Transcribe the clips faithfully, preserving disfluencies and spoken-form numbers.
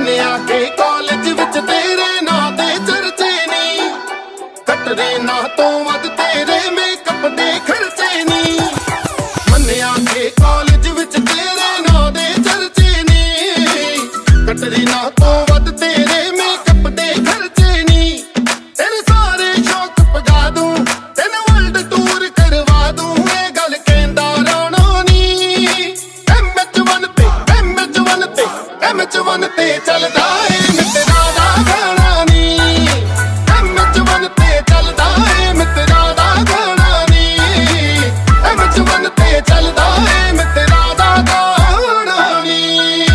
ਮੰਨਿਆ ਕਿ ਕਾਲਜ ਵਿੱਚ ਤੇਰੇ ਨਾਂ ਦੇ ਚਰਚੇ ਨੀ, ਕੱਟਦੇ ਨਾ ਤੋਂ ਵੱਧ ਤੇਰੇ ਮੇਕਅਪ ਦੇ ਖਰਚੇ ਨੀ। ਮੰਨਿਆ ਕਿ ਕਾਲਜ ਵਿੱਚ ਤੇਰੇ ਨਾਂ ਦੇ ਚਰਚੇ ਨੀ, ਕੱਟਦੇ ਨਾ ਤੋਂ ਵੱਧ ਤੇਰੇ ਮੇਕਅਪ ਦੇ ਖਰਚੇ ਨੀ। ਤੇਰੇ ਸਾਰੇ ਸ਼ੌਕ ਪਗਾ ਦੂੰ, ਤੈਨੂੰ ਵਰਲਡ ਟੂਰ ਕਰਵਾ ਦੂੰ, ਇਹ ਗੱਲ ਕਹਿੰਦਾ ਰਾਣਾ ਨੀ। ਐਮ ਐਚ ਵਨ ਤੇ ਐਮ ਐਚ ਵਨ ਤੇ ਐਮ ਐਚ ਵਨ ਤੇ ਚੱਲਦਾ ਏ ਮਿੱਤਰਾਂ ਦਾ ਗਾਣਾ ਨੀ। ਐਮ ਐਚ ਵਨ ਤੇ ਚੱਲਦਾ ਏ ਮਿੱਤਰਾਂ ਦਾ ਗਾਣਾ ਨੀ। ਐਮ ਐਚ ਵਨ ਤੇ ਚੱਲਦਾ ਏ ਮਿੱਤਰਾਂ ਦਾ ਗਾਣਾ ਨੀ।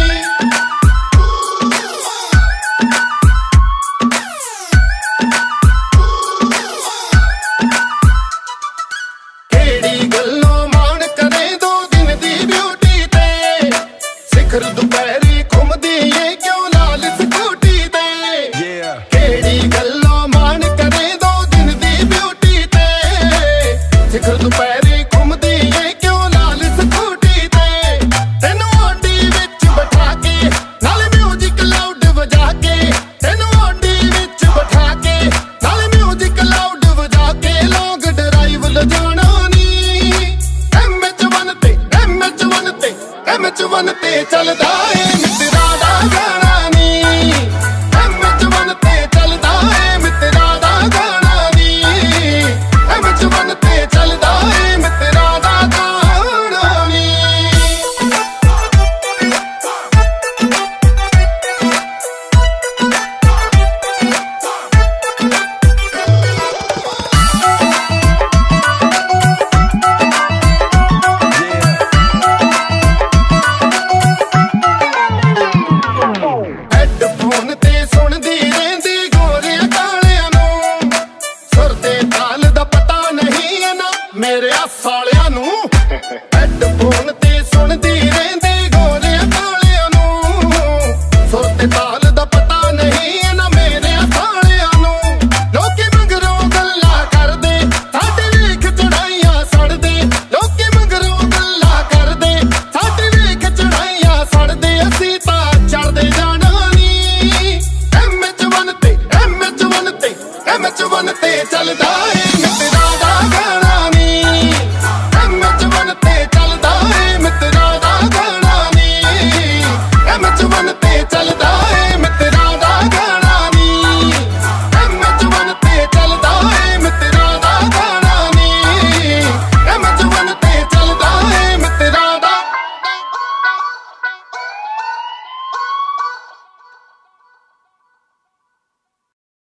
ਕਿਹੜੀ ਗੱਲੋਂ ਮਾਣ ਕਰੇ ਦੋ ਦਿਨ ਦੀ ਬਿਊਟੀ ਤੇ, ਸਿਖਰ ਦੁਪਹਿਰੀ ਘੁੰਮਦੀ ਏ ਕਿਉਂ ਲਾਲ ਸਕੂਟੀ ਤੇ। ਕਿਹੜੀ ਗੱਲੋਂ ਮਾਣ ਕਰੇ ਦੋ ਦਿਨ ਦੀ ਬਿਊਟੀ ਤੇ, ਸਿਖਰ ਦੁਪਹਿਰੀ ਘੁੰਮਦੀ ਏ ਕਿਉਂ ਲਾਲ ਸਕੂਟੀ ਤੇ। ਤੈਨੂੰ ਆਡੀ ਵਿੱਚ ਬਿਠਾ ਕੇ ਨਾਲ ਮਿਊਜ਼ਿਕ ਲਾਊਡ ਵਜਾ ਕੇ, ਤੈਨੂੰ ਆਡੀ ਵਿੱਚ ਬਿਠਾ ਕੇ ਨਾਲ ਮਿਊਜ਼ਿਕ ਲਾਊਡ ਵਜਾ ਕੇ ਲੌਂਗ ਡਰਾਈਵ ਲਿਜਾਣਾ ਨੀ। ਐਮ ਐਚ ਵਨ ਤੇ ਐਮ ਐਚ ਵਨ ਤੇ ਐਮ ਐਚ ਵਨ ਤੇ ਚੱਲਦਾ ਏ ਮਿੱਤਰਾਂ ਦਾ ਗਾਣਾ ਨੀ। ਐਮ ਐਚ ਵਨ ਤੇ ਚੱਲਦਾ ਏ ਮਿੱਤਰਾਂ ਦਾ ਗਾਣਾ ਨੀ। ਐਮ ਐਚ ਵਨ ਤੇ ਚੱਲਦਾ ਏ ਮਿੱਤਰਾਂ ਦਾ ਗਾਣਾ ਨੀ। ਹੈਡਫੋਨ ਤੇ ਸੁਣਦੀ ਰਹਿੰਦੀ ਗੋਰਿਆਂ ਕਾਲਿਆਂ ਨੂੰ, ਸੁਰ ਤੇ ਤਾਲ ਦਾ ਪਤਾ ਨਹੀਂ ਹੈ ਨਾ ਮੇਰੇ ਸਾਲਿਆਂ ਨੂੰ। ਹੈਡਫੋਨ ਤੇ ਸੁਣਦੀ ਰਹਿੰਦੀ ਗੋਰਿਆਂ ਕਾਲਿਆਂ ਨੂੰ, ਸੁਰ ਤੇ ਤਾਲ ਦਾ ਪਤਾ ਨਹੀਂ ਹੈ ਨਾ ਮੇਰੇ ਸਾਲਿਆਂ ਨੂੰ। ਲੋਕੀ ਮਗਰੋਂ ਗੱਲਾਂ ਕਰਦੇ, ਸਾਡੇ ਵੇਖ ਚੜਾਈਆਂ ਸੜਦੇ। ਲੋਕੀ ਮਗਰੋਂ ਗੱਲਾਂ ਕਰਦੇ, ਸਾਡੇ ਵੇਖ ਚੜਾਈਆਂ ਸੜਦੇ। ਅਸੀਂ ਤਾਂ ਚੜਦੇ ਜਾਣਾ ਨੀ। ਐਮ ਐਚ ਵਨ ਤੇ ਐਮ ਐਚ ਵਨ ਤੇ ਐਮ ਐਚ ਵਨ ਤੇ ਚੱਲਦਾ ਏ ਮਿੱਤਰਾਂ